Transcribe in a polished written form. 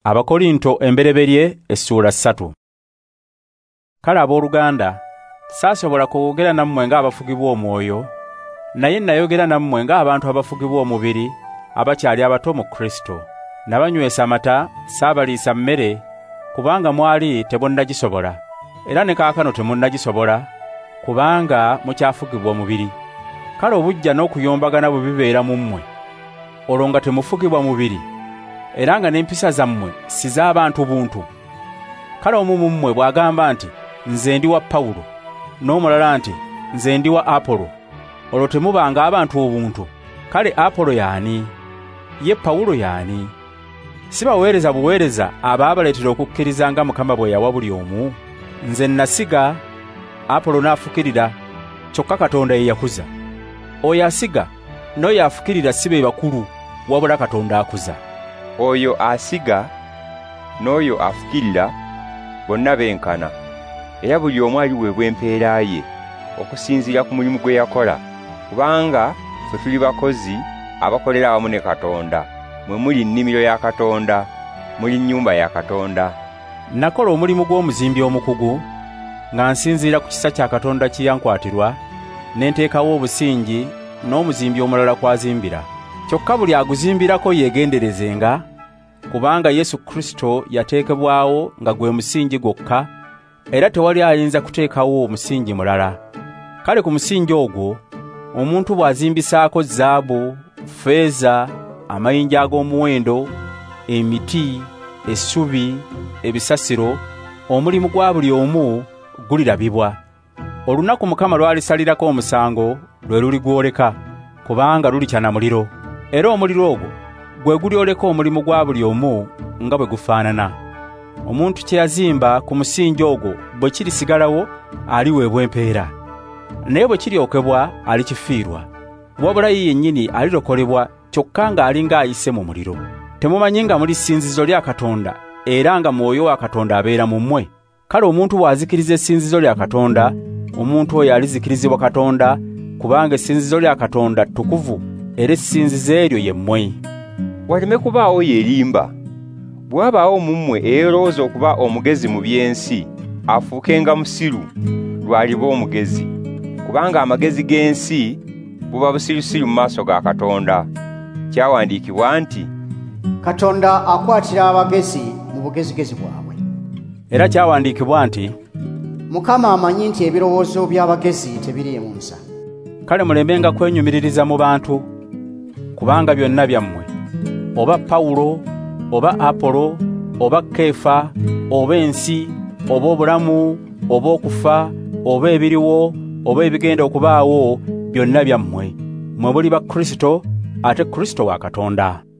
Abakorinto embereberye essula 3. Kale abooluganda, saasobola kwogera nammwe ng'abafugibwa omwoyo, naye nayogera nammwe ng'abantu abafugibwa omubiri abakyali abato mu Kristo. Nabanywesa amata, saabaliisa mmere, kubanga mwali temunnagisobola, era ne kaakano temunnagisobola, kubanga mukyafugibwa omubiri. Kale obujja n'okuyombagana bwe bibeera mu mmwe, olwo nga temufugibwa mubiri, era nga n'empisa zammwe si z'abantu buntu. Kale omu mu mmwe bw'agamba nti, nze ndi wa Pawulo, n'omulala nti, nze ndi wa Apolo, olwo temubanga abantu obuntu. Kale Apolo y'ani? Ye Pawulo y'ani? Si baweereza buweereza abaabaleetera okukkiriza nga Mukama bwe yawa buli omu? Nze nasiga, Apolo n'afukirira, kyokka Katonda ye yakuza. Oyo asiga n'oyo afukirira si be bakulu, wabula Katonda akuza. Oyo asiga n'oyo afukirira bonna benkana, era buli omu aliweebwa empeera ye okusinziira ku mulimu gwe yakola, kubanga ffe tuli bakozi abakolera awamu ne Katonda. Mwe muli nnimiro ya Katonda, muli nnyumba ya Katonda. Nakola omulimu gw'omuzimbi omukugu, nga nsinziira ku kisa kya Katonda kye yankwatirwa, ne nteekawo obusingi n'omuzimbi omulala kwazimbira. Kyokka buli aguzimbirako yeegenderezenga, kubanga Yesu Kristo yateekebwawo nga gwe musingi gwokka, era tewali ayinza kuteekawo omusingi mulala. Kale ku musingi ogwo, omuntu bw'azimbisaako zaabu, ffeeza, amayinja ag'omuwendo, emiti, essubi, ebisasiro, omulimu gwa buli omu gulirabibwa. Olunaku Mukama lwalisalirako omusango lwe luligwoleka, kubanga lulikya na muliro, era omuliro ogwo gwe gulyoleka omulimu gwa buli omu nga bwe gufaanana. Omuntu kye yazimba ku musingi ogwo bwe kirisigalawo aliweebwa empeera, naye bwe kiryokebwa alikifiirwa, wabula ye yennyini alirokolebwa, kyokka ng'ali ng'ayise mu muliro. Temumanyi nga muli ssinzizo lya Katonda, era nga Mwoyo wa Katonda abeera mu mmwe? Kale omuntu bw'azikiriza essinzizo lya Katonda, omuntu oyo alizikirizibwa Katonda, kubanga essinzizo lya Katonda ttukuvu, era essinzizo eryo ye mmwe. Waleme kubaawo yeerimba. Bw'abaawo mu mmwe eyeerowooza okuba omugezi mu by'ensi, afuukenga musiru lw'aliba omugezi, kubanga amagezi g'ensi buba busirusiru mu maaso ga Katonda. Kyawandiikibwa nti, Katonda akwatira abagezi mu bugezigezi bwabwe. Era kyawandiikibwa nti, Mukama amanyi nti ebirowoozo by'abagezi tebiriimu nsa. Kale mulemenga kwenyumiririza mu bantu, kubanga byonna byammwe, oba Pawulo, oba Apolo, oba Keefa, oba ensi, oba obulamu, oba okufa, oba ebiriwo, oba ebigenda okubaawo, byonna byammwe. Mwe muli ba Kristo, ate Kristo wa Katonda.